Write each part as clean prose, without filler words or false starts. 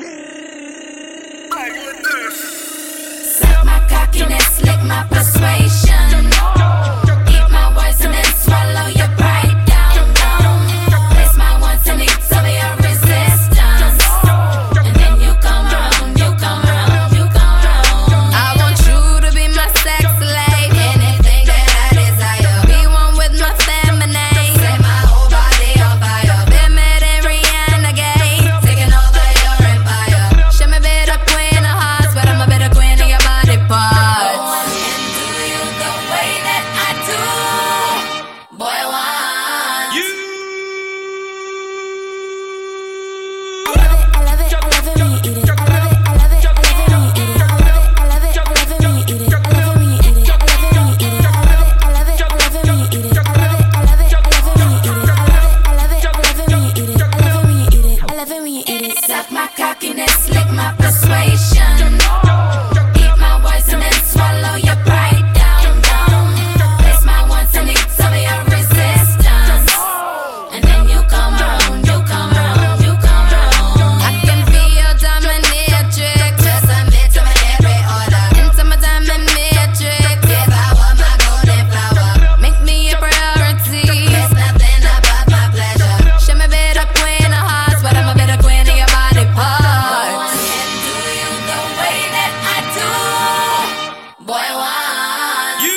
Suck my cockiness, lick my persuasion. Eat my words and then swallow your pride down, down. Place my wants and needs over your resistance. And then you come around, you come around, you come around. I want you to be my sex slave. Anything that I desire. Be one with my feminine. Set my whole body on fire. Been mad and Rihanna gay. Taking over your empire. Show me better queen of hearts, but I'm a better queen of your body parts. No one can do you the way that I do. Boy, want you. I love it, I love it, I love it when you eat it. I love it, I love it, I love it when you eat it. I love it, I love it, I love it when you eat it. I love it when you eat it. I love it when you eat it. I love it, I love it, I love it when you eat it. I love it, I love it, I love it when you eat it. I love it, I love it, I love it when you eat it. I love it when you eat it. I love it when you eat it. Suck my cockiness, lick my persuasion. Eat my words and then swallow your pride down, down. Place my wants and needs over your resistance. And then you come around, you come around, you come around. I can be your dominatrix. Just submit to my every order. Into my diamond matrix. Devour my golden flower. Make me a priority. There's nothing above my pleasure. Show me better queen of hearts, but I'm a better queen of your body parts. No one can do you the way that I do. Boy, want you.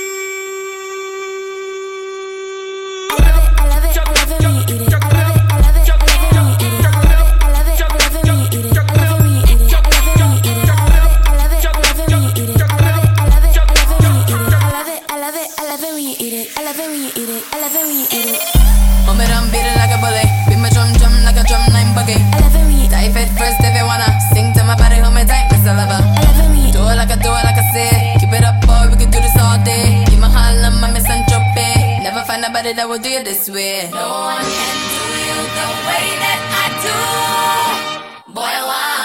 I love it, I love it, I love it when you eat it. I love it, I love it, I love it when you eat it. I love it, I love it, I love it when you eat it. I love it when you eat it. I love it when you eat it. I love it, I love it, I love it when you eat it. I love it, I love it, I love it when you eat it. I love it, I love it, I love it when you eat it. I love it when you eat it. I love it when you eat it. Mom it and beat it like a bully. Beat my drum drum like a drum line buggy. I love it when you eat it. Dive it first if you wanna. Sing to my body, hold me tight, Mr. Lover. I love it when you eat it. Do it like I say. Keep it up, boy, we can do this all day. Give my Harlem, my Miss Entropy. Never find a body that will do you this way. No one can do you the way that I do. Boy, why?